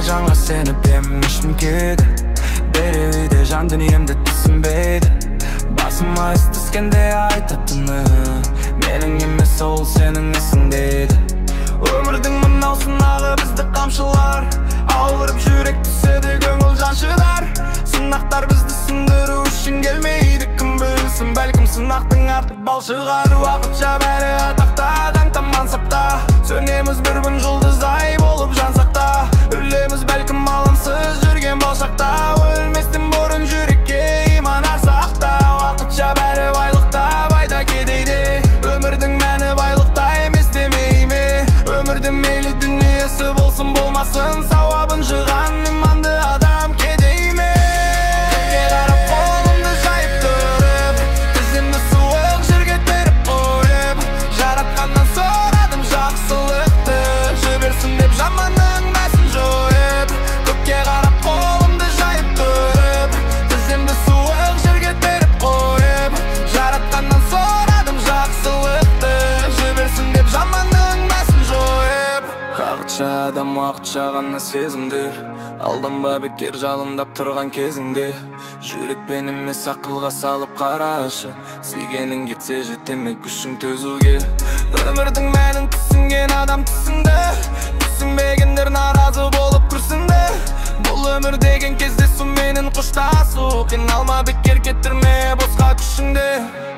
жанға сеніп емішім кеді бері үйде жан дүниемді түсінбейді басыма іс түскенде айтатыны менің емес ол сенің ісің дейді өмірдің мынау сынағы бізді қамшылар ауырып жүрек түседі көңіл жаншыдар сынақтар бізді сындыру үшін келмейді кім білсін бәлкім сынақтың артық бал шығар уақытша бәрі атақта қаңтам мансапта сөнеміз бір күн жұлдыздай болып жансақ та өлеміз бәлкім алаңсыз жүрген болсақта өлместен бұрын жүрекке иман арсақ та уақытша бәрі байлықта байда кедейде өмірдің мәні байлықта емес демей ме өмірдің мейлі дүниесі болсын болмасын сауабын жыған иманды адам кедей ме көкке қарап қолымды жайып тұрып тіземді суық жерге беріп қойып жаратқаннан сұрадым жақсылықты жіберсін деп жаманның мәсін жойып көкке қарап қолымды жайып тұрып тіземді суық жерге беріп қойып жаратқаннан сұрадым жақсылықты жіберсін деп жаманның мәсін жойып уақытша адам уақытша ғана сезімдер алданба бекер жалындап тұрған кезіңде жүрекпен емес ақылға салып қарашы сүйгенің кетсе жетеме күшің төзуге өмірдің мәнін түсінген адам түсінді түсінбегендер наразы болып күрсінді бұл өмір деген кездесу менің қоштасу қиналма бекер кетірме босқа күшіңді